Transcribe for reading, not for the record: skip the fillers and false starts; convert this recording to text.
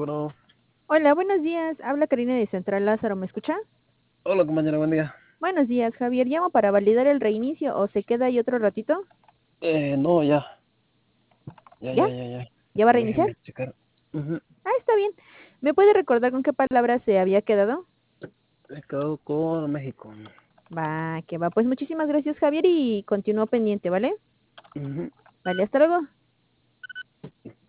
bueno. Hola, buenos días. Habla Karina de Central Lázaro, ¿me escucha? Hola, compañero, buen día. Buenos días, Javier. Llamo para validar el reinicio o se queda ahí otro ratito. No, ya. Ya, ¿Ya? ya, ya, ya. ¿Ya va a reiniciar? Déjeme checar. Ujú. Ah, está bien. ¿Me puede recordar con qué palabra se había quedado? He quedado con México. Va, que va. Pues muchísimas gracias, Javier, y continúo pendiente, ¿vale? Ujú. Vale, hasta luego.